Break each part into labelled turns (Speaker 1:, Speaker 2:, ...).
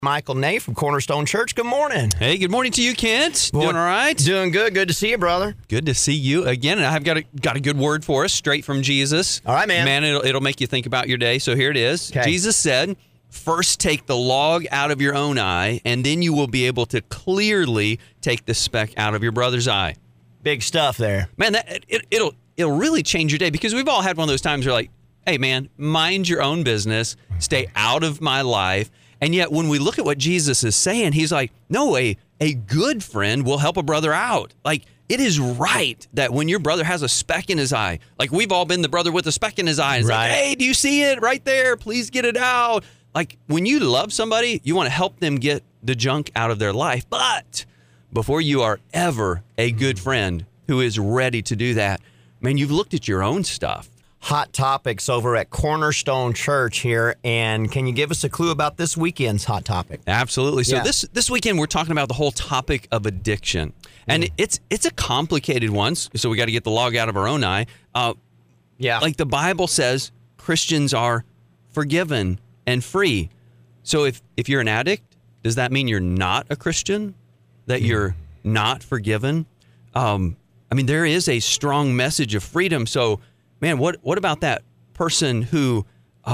Speaker 1: Michael Nate from Cornerstone Church. Good morning.
Speaker 2: Hey, good morning to you, Kent. Doing all right?
Speaker 1: Doing good. Good to see you, brother.
Speaker 2: Good to see you again. And I've got a good word for us, straight from Jesus.
Speaker 1: All right, man.
Speaker 2: Man, it'll make you think about your day. So here it is.
Speaker 1: Okay.
Speaker 2: Jesus said, first take the log out of your own eye, and then you will be able to clearly take the speck out of your brother's eye.
Speaker 1: Big stuff there.
Speaker 2: Man, it'll really change your day, because we've all had one of those times where like, hey, man, mind your own business, stay out of my life. And yet when we look at what Jesus is saying, he's like, no, a good friend will help a brother out. Like, it is right that when your brother has a speck in his eye, like we've all been the brother with a speck in his eye. It's
Speaker 1: right.
Speaker 2: Like, hey, do you see it right there? Please get it out. Like, when you love somebody, you want to help them get the junk out of their life. But before you are ever a good friend who is ready to do that, man, you've looked at your own stuff.
Speaker 1: Hot topics over at Cornerstone Church here. And can you give us a clue about this weekend's hot topic?
Speaker 2: Absolutely. So
Speaker 1: Yeah.
Speaker 2: this weekend, we're talking about the whole topic of addiction. And it's a complicated one, so we got to get the log out of our own eye. Like the Bible says, Christians are forgiven and free. So if you're an addict, does that mean you're not a Christian? That you're not forgiven? There is a strong message of freedom. So, man, what about that person who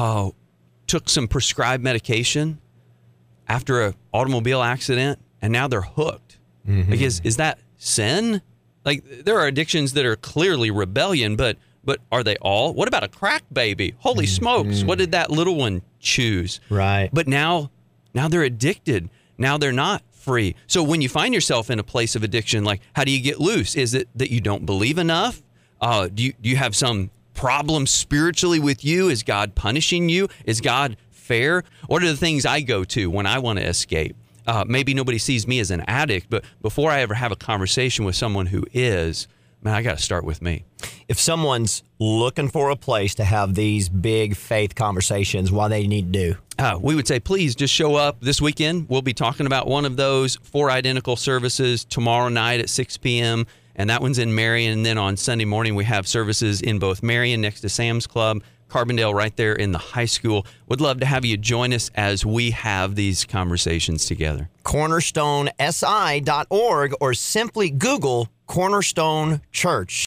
Speaker 2: took some prescribed medication after an automobile accident and now they're hooked? Mm-hmm. Like, is that sin? Like, there are addictions that are clearly rebellion, but are they all? What about a crack baby? Holy smokes, what did that little one choose?
Speaker 1: Right.
Speaker 2: But now they're addicted. Now they're not free. So when you find yourself in a place of addiction, like, how do you get loose? Is it that you don't believe enough? Do you have some problem spiritually with you? Is God punishing you? Is God fair? What are the things I go to when I want to escape? Maybe nobody sees me as an addict, but before I ever have a conversation with someone who is, man, I got to start with me.
Speaker 1: If someone's looking for a place to have these big faith conversations, what they need to do?
Speaker 2: We would say, please just show up this weekend. We'll be talking about one of those 4 identical services tomorrow night at 6 p.m., and that one's in Marion. And then on Sunday morning, we have services in both Marion next to Sam's Club, Carbondale right there in the high school. Would love to have you join us as we have these conversations together.
Speaker 1: CornerstoneSI.org or simply Google Cornerstone Church.